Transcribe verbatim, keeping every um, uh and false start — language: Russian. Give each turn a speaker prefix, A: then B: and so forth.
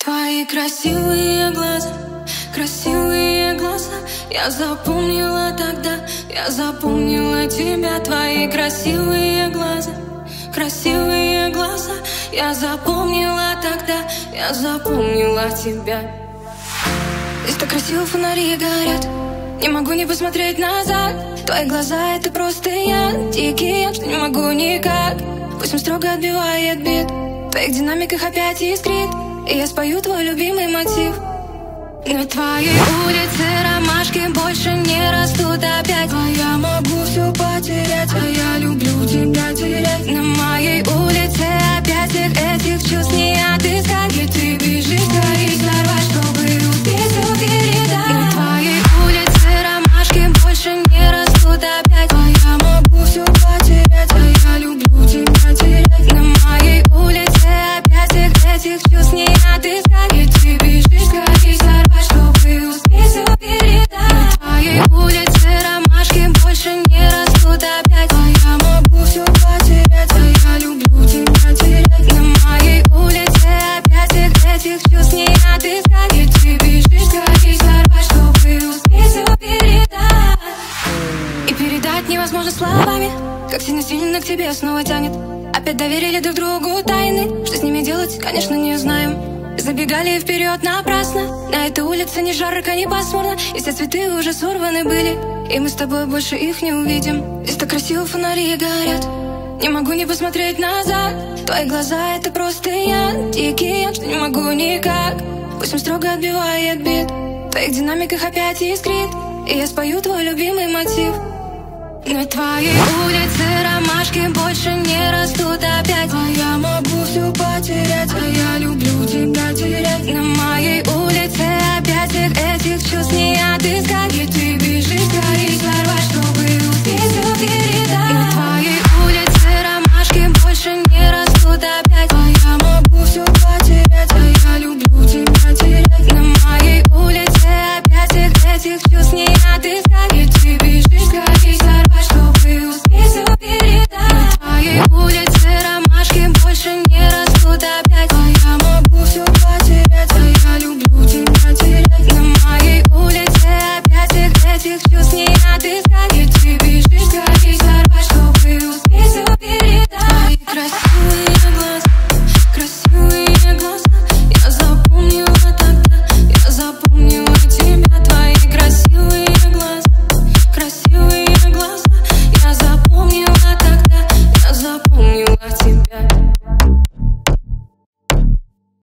A: Твои красивые глаза, красивые глаза. Я запомнила тогда, я запомнила тебя. Твои красивые глаза, красивые глаза. Я запомнила тогда, я запомнила тебя. Здесь так красиво фонари горят, не могу не посмотреть назад. Твои глаза — это просто я, дикий я, что не могу никак. Пусть он строго отбивает бит, в твоих динамиках опять искрит, и я спою твой любимый мотив. На твоей улице ромашки больше не растут опять, а я могу все потерять, а я люблю тебя терять. На моей улице опять всех этих чувств не отыскать, и ты бежишь скорее сорвать, чтобы успеть все передать. На твоей улице ромашки больше не растут опять, а я могу все потерять, а я люблю тебя терять. На моей улице опять всех этих чувств не отыскать, и ты бежишь скорее сорвать, чтобы успеть все передать. На твоей улице ромашки больше не растут опять, а я могу все потерять, а я люблю тебя терять. На моей улице опять всех этих чувств не отыскать, и ты бежишь скорее сорвать, чтобы успеть все передать. И передать невозможно словами, как сильно-сильно к тебе снова тянет. Опять доверили друг другу тайны, что с ними делать, конечно, не знаем. Забегали вперед напрасно, на этой улице ни жарко, ни пасмурно, и все цветы уже сорваны были, и мы с тобой больше их не увидим. Здесь так красиво фонари горят, не могу не посмотреть назад. Твои глаза — это просто я, дикий я, что не могу никак. Пусть он строго отбивает бит, в твоих динамиках опять искрит, и я спою твой любимый мотив. На твоей улице ромашки больше не растут опять, а я могу все потерять, а я люблю